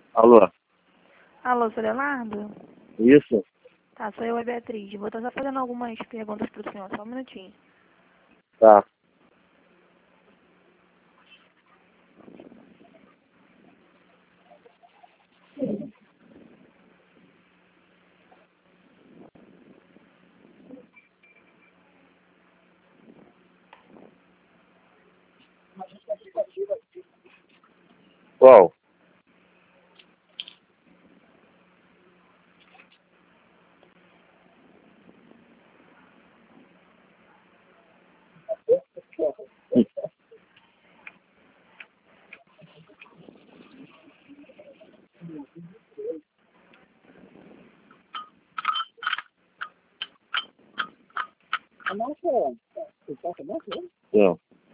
Alô? Alô, seu Leonardo? Isso? Tá, sou eu, a Beatriz. Vou estar só fazendo algumas perguntas pro senhor, só um minutinho. Tá. Qual? Não.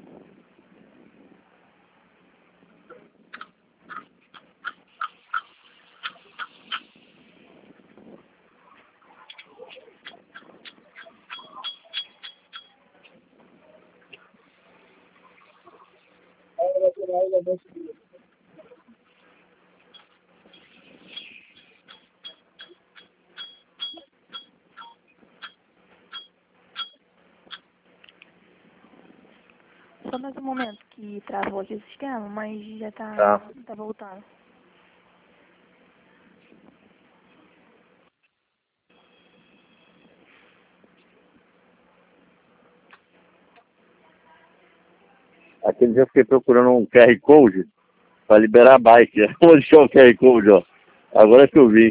Só mais um momento que travou aqui o sistema, mas já Tá. tá voltando. Aquele dia eu fiquei procurando um QR Code para liberar a bike. Onde que é o QR Code, ó? Agora que eu vi.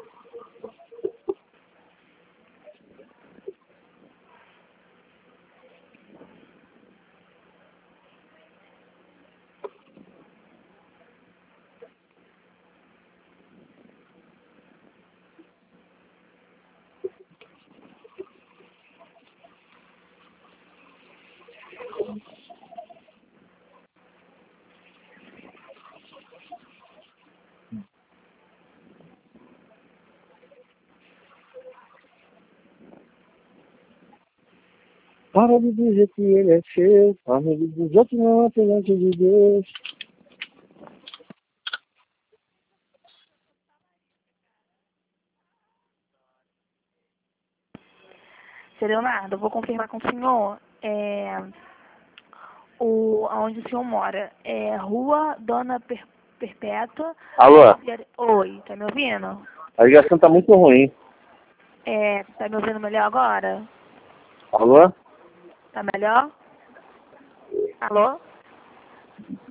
Para de dizer que ele é seu. Para de dizer que não é presente de Deus. Seu Leonardo, eu vou confirmar com o senhor onde o senhor mora. É Rua Dona Perpétua. Alô? Oi, tá me ouvindo? A ligação tá muito ruim. Tá me ouvindo melhor agora? Alô? Tá melhor? Alô?